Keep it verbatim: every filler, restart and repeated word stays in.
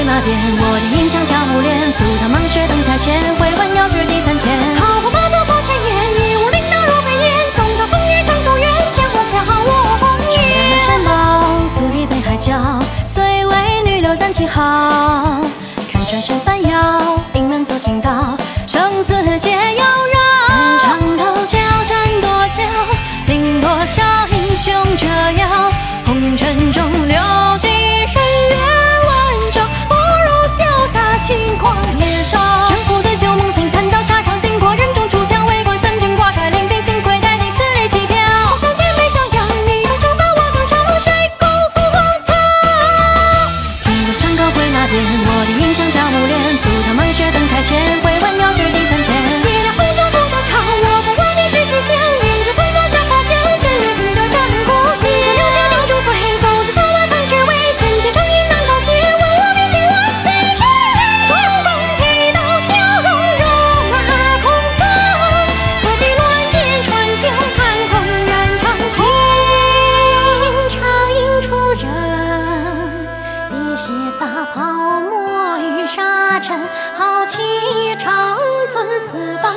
马鞭，我的银枪挑木镰，阻挡芒穴登台前，回环遥至地三千。好火把酒破尘烟，一无领导如飞燕，纵刀锋刃长途远，江湖笑我红颜。山高足底北海角，虽为女流单骑好，看转身翻摇，营门作倾倒，生死皆妖娆。长头桥山多娇，领多少英雄折腰，红尘中留几人愿挽救，不如潇洒轻狂年少。征服醉酒梦醒，谈到沙场经过人中出将，围观三军挂帅，领兵幸亏带领实力起跳。红山间没上扬，你登城把我登场，谁辜负荒唐？一路山高挥马鞭，我的银枪挑木镰，阻挡芒穴登台前，回环遥至地三千。血染红妆独坐场，我不管你是谁先，银子吞多少花钱，今日听得战鼓响。六界六主岁，走自头来看只为真切诚意难道谢，为我比心万岁血。东风提刀笑容肉马空残，科技乱箭穿心盘空燃长心。长影出阵，笔血洒泡沫于沙尘，豪气长存四方。